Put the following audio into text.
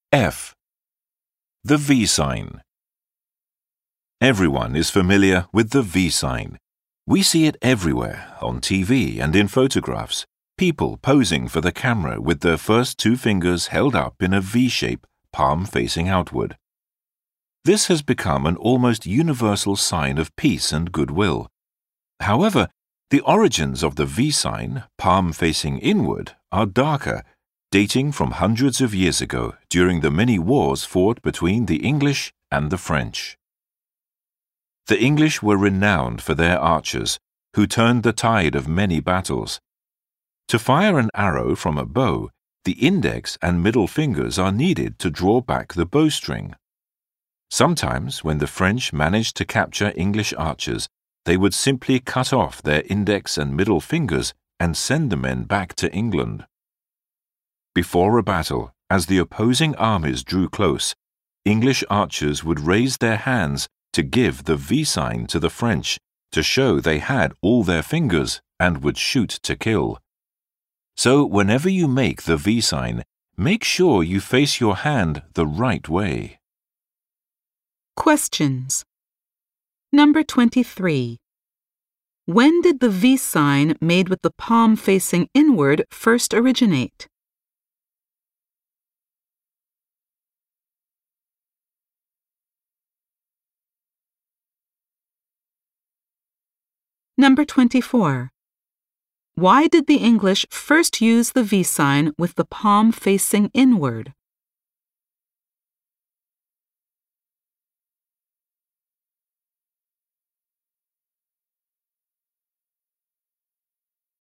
F. The V sign. Everyone is familiar with the V sign. We see it everywhere, on TV and in photographs. People posing for the camera with their first two fingers held up in a V shape, palm facing outward. This has become an almost universal sign of peace and goodwill. However, the origins of the V sign, palm facing inward, are darker, dating from hundreds of years ago during the many wars fought between the English and the French. The English were renowned for their archers, who turned the tide of many battles. To fire an arrow from a bow, the index and middle fingers are needed to draw back the bowstring. Sometimes, when the French managed to capture English archers, they would simply cut off their index and middle fingers and send the men back to England. Before a battle, as the opposing armies drew close, English archers would raise their hands to give the V sign to the French to show they had all their fingers and would shoot to kill. So whenever you make the V sign, make sure you face your hand the right way. Questions. Number 23. When did the V sign made with the palm facing inward first originate? Number 24. Why did the English first use the V sign with the palm facing inward?